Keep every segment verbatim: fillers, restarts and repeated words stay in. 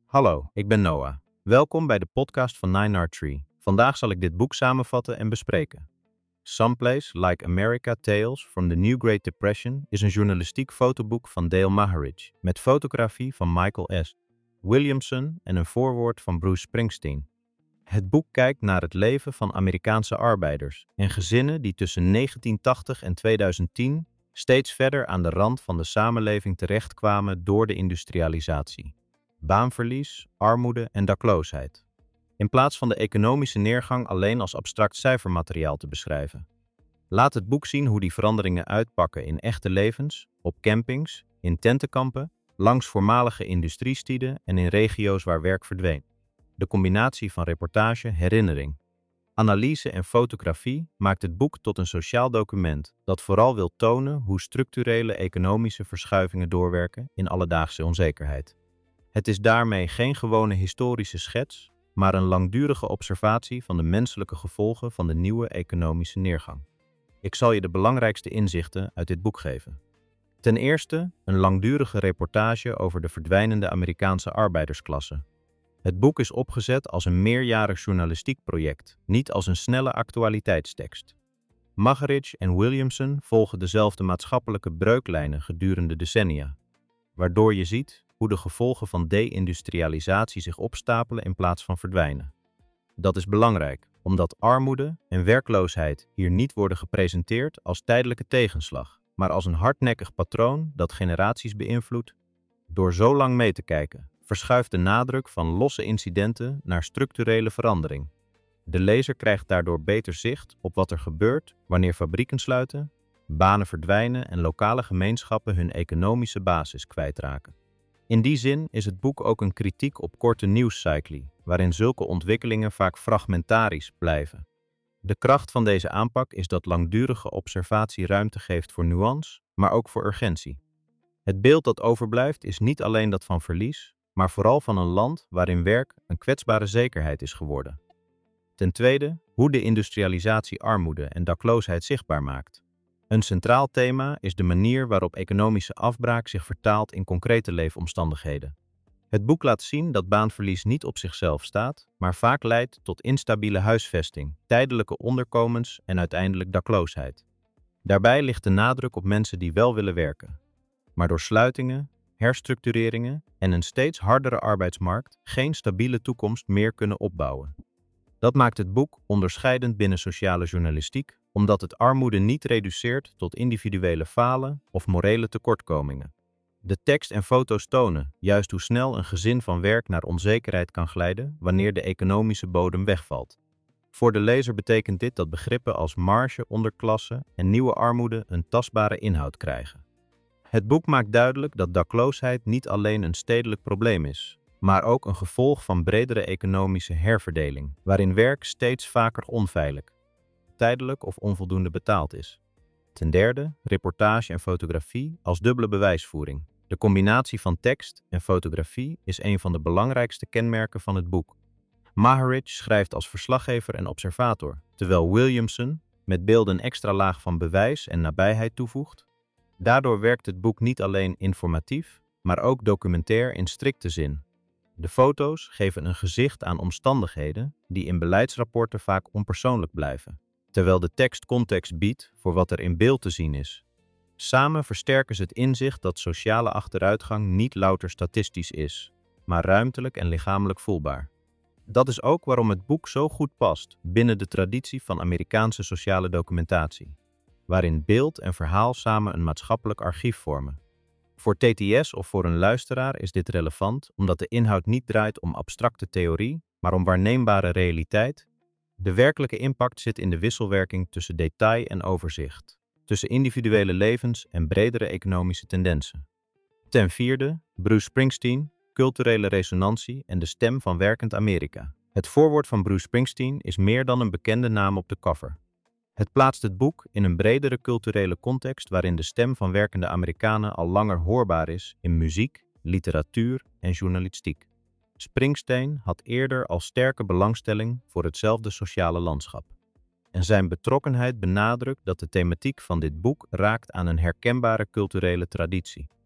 Hallo, ik ben Noah. Welkom bij de podcast van nine R Tree. Vandaag zal ik dit boek samenvatten en bespreken. Someplace Like America Tales from the New Great Depression is een journalistiek fotoboek van Dale Maharidge met fotografie van Michael S. Williamson en een voorwoord van Bruce Springsteen. Het boek kijkt naar het leven van Amerikaanse arbeiders en gezinnen die tussen negentien tachtig en tweeduizend tien steeds verder aan de rand van de samenleving terechtkwamen door de industrialisatie. Baanverlies, armoede en dakloosheid. In plaats van de economische neergang alleen als abstract cijfermateriaal te beschrijven. Laat het boek zien hoe die veranderingen uitpakken in echte levens, op campings, in tentenkampen, langs voormalige industriesteden en in regio's waar werk verdween. De combinatie van reportage, herinnering, analyse en fotografie maakt het boek tot een sociaal document dat vooral wil tonen hoe structurele economische verschuivingen doorwerken in alledaagse onzekerheid. Het is daarmee geen gewone historische schets, maar een langdurige observatie van de menselijke gevolgen van de nieuwe economische neergang. Ik zal je de belangrijkste inzichten uit dit boek geven. Ten eerste een langdurige reportage over de verdwijnende Amerikaanse arbeidersklasse. Het boek is opgezet als een meerjarig journalistiek project, niet als een snelle actualiteitstekst. Maharidge en Williamson volgen dezelfde maatschappelijke breuklijnen gedurende decennia, waardoor je ziet hoe de gevolgen van deindustrialisatie zich opstapelen in plaats van verdwijnen. Dat is belangrijk, omdat armoede en werkloosheid hier niet worden gepresenteerd als tijdelijke tegenslag, maar als een hardnekkig patroon dat generaties beïnvloedt. Door zo lang mee te kijken, verschuift de nadruk van losse incidenten naar structurele verandering. De lezer krijgt daardoor beter zicht op wat er gebeurt wanneer fabrieken sluiten, banen verdwijnen en lokale gemeenschappen hun economische basis kwijtraken. In die zin is het boek ook een kritiek op korte nieuwscycli, waarin zulke ontwikkelingen vaak fragmentarisch blijven. De kracht van deze aanpak is dat langdurige observatie ruimte geeft voor nuance, maar ook voor urgentie. Het beeld dat overblijft is niet alleen dat van verlies, maar vooral van een land waarin werk een kwetsbare zekerheid is geworden. Ten tweede, hoe de industrialisatie armoede en dakloosheid zichtbaar maakt. Een centraal thema is de manier waarop economische afbraak zich vertaalt in concrete leefomstandigheden. Het boek laat zien dat baanverlies niet op zichzelf staat, maar vaak leidt tot instabiele huisvesting, tijdelijke onderkomens en uiteindelijk dakloosheid. Daarbij ligt de nadruk op mensen die wel willen werken, maar door sluitingen, herstructureringen en een steeds hardere arbeidsmarkt geen stabiele toekomst meer kunnen opbouwen. Dat maakt het boek onderscheidend binnen sociale journalistiek, omdat het armoede niet reduceert tot individuele falen of morele tekortkomingen. De tekst en foto's tonen juist hoe snel een gezin van werk naar onzekerheid kan glijden wanneer de economische bodem wegvalt. Voor de lezer betekent dit dat begrippen als marge, onderklasse en nieuwe armoede een tastbare inhoud krijgen. Het boek maakt duidelijk dat dakloosheid niet alleen een stedelijk probleem is, maar ook een gevolg van bredere economische herverdeling, waarin werk steeds vaker onveilig, tijdelijk of onvoldoende betaald is. Ten derde, reportage en fotografie als dubbele bewijsvoering. De combinatie van tekst en fotografie is een van de belangrijkste kenmerken van het boek. Maharidge schrijft als verslaggever en observator, terwijl Williamson met beelden een extra laag van bewijs en nabijheid toevoegt. Daardoor werkt het boek niet alleen informatief, maar ook documentair in strikte zin. De foto's geven een gezicht aan omstandigheden die in beleidsrapporten vaak onpersoonlijk blijven, terwijl de tekst context biedt voor wat er in beeld te zien is. Samen versterken ze het inzicht dat sociale achteruitgang niet louter statistisch is, maar ruimtelijk en lichamelijk voelbaar. Dat is ook waarom het boek zo goed past binnen de traditie van Amerikaanse sociale documentatie, waarin beeld en verhaal samen een maatschappelijk archief vormen. Voor T T S of voor een luisteraar is dit relevant omdat de inhoud niet draait om abstracte theorie, maar om waarneembare realiteit. De werkelijke impact zit in de wisselwerking tussen detail en overzicht, tussen individuele levens en bredere economische tendensen. Ten vierde, Bruce Springsteen, culturele resonantie en de stem van werkend Amerika. Het voorwoord van Bruce Springsteen is meer dan een bekende naam op de cover. Het plaatst het boek in een bredere culturele context waarin de stem van werkende Amerikanen al langer hoorbaar is in muziek, literatuur en journalistiek. Springsteen had eerder al sterke belangstelling voor hetzelfde sociale landschap. En zijn betrokkenheid benadrukt dat de thematiek van dit boek raakt aan een herkenbare culturele traditie.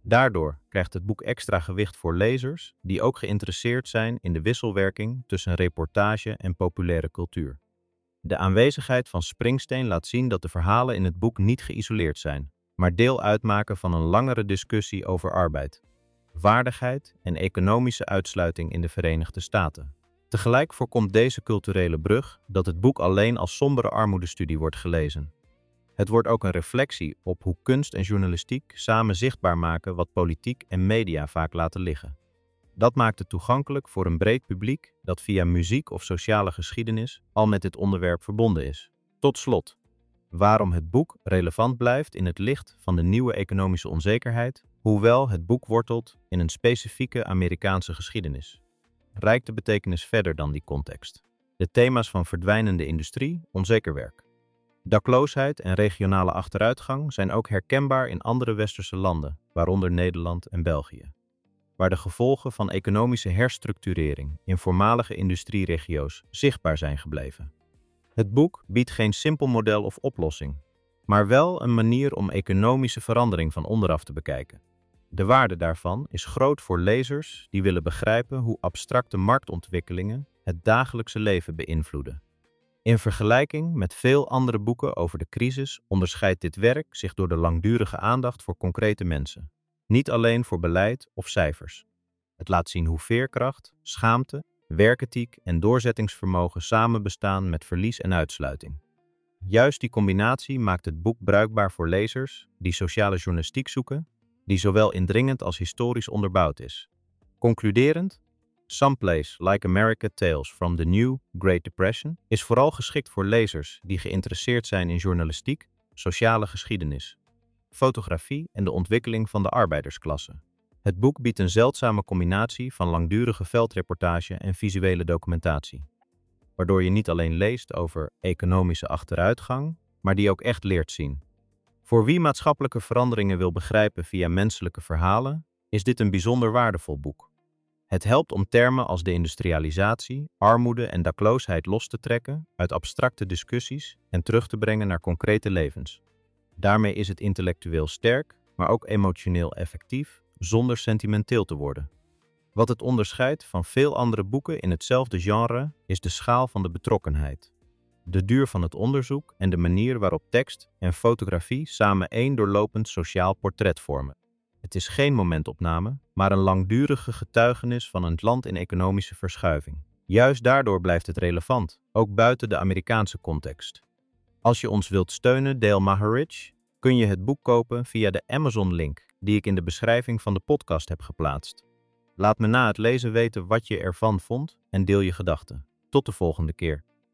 Daardoor krijgt het boek extra gewicht voor lezers die ook geïnteresseerd zijn in de wisselwerking tussen reportage en populaire cultuur. De aanwezigheid van Springsteen laat zien dat de verhalen in het boek niet geïsoleerd zijn, maar deel uitmaken van een langere discussie over arbeid, waardigheid en economische uitsluiting in de Verenigde Staten. Tegelijk voorkomt deze culturele brug dat het boek alleen als sombere armoedestudie wordt gelezen. Het wordt ook een reflectie op hoe kunst en journalistiek samen zichtbaar maken wat politiek en media vaak laten liggen. Dat maakt het toegankelijk voor een breed publiek dat via muziek of sociale geschiedenis al met dit onderwerp verbonden is. Tot slot, waarom het boek relevant blijft in het licht van de nieuwe economische onzekerheid, hoewel het boek wortelt in een specifieke Amerikaanse geschiedenis. Reikt de betekenis verder dan die context. De thema's van verdwijnende industrie, onzeker werk, dakloosheid en regionale achteruitgang zijn ook herkenbaar in andere westerse landen, waaronder Nederland en België, waar de gevolgen van economische herstructurering in voormalige industrieregio's zichtbaar zijn gebleven. Het boek biedt geen simpel model of oplossing, maar wel een manier om economische verandering van onderaf te bekijken. De waarde daarvan is groot voor lezers die willen begrijpen hoe abstracte marktontwikkelingen het dagelijkse leven beïnvloeden. In vergelijking met veel andere boeken over de crisis onderscheidt dit werk zich door de langdurige aandacht voor concrete mensen, niet alleen voor beleid of cijfers. Het laat zien hoe veerkracht, schaamte, werkethiek en doorzettingsvermogen samen bestaan met verlies en uitsluiting. Juist die combinatie maakt het boek bruikbaar voor lezers die sociale journalistiek zoeken, die zowel indringend als historisch onderbouwd is. Concluderend, Someplace Like America Tales from the New Great Depression is vooral geschikt voor lezers die geïnteresseerd zijn in journalistiek, sociale geschiedenis, fotografie en de ontwikkeling van de arbeidersklasse. Het boek biedt een zeldzame combinatie van langdurige veldreportage en visuele documentatie, waardoor je niet alleen leest over economische achteruitgang, maar die ook echt leert zien. Voor wie maatschappelijke veranderingen wil begrijpen via menselijke verhalen, is dit een bijzonder waardevol boek. Het helpt om termen als deindustrialisatie, armoede en dakloosheid los te trekken uit abstracte discussies en terug te brengen naar concrete levens. Daarmee is het intellectueel sterk, maar ook emotioneel effectief, zonder sentimenteel te worden. Wat het onderscheidt van veel andere boeken in hetzelfde genre is de schaal van de betrokkenheid, de duur van het onderzoek en de manier waarop tekst en fotografie samen één doorlopend sociaal portret vormen. Het is geen momentopname, maar een langdurige getuigenis van een land in economische verschuiving. Juist daardoor blijft het relevant, ook buiten de Amerikaanse context. Als je ons wilt steunen, Dale Maherich, kun je het boek kopen via de Amazon-link die ik in de beschrijving van de podcast heb geplaatst. Laat me na het lezen weten wat je ervan vond en deel je gedachten. Tot de volgende keer.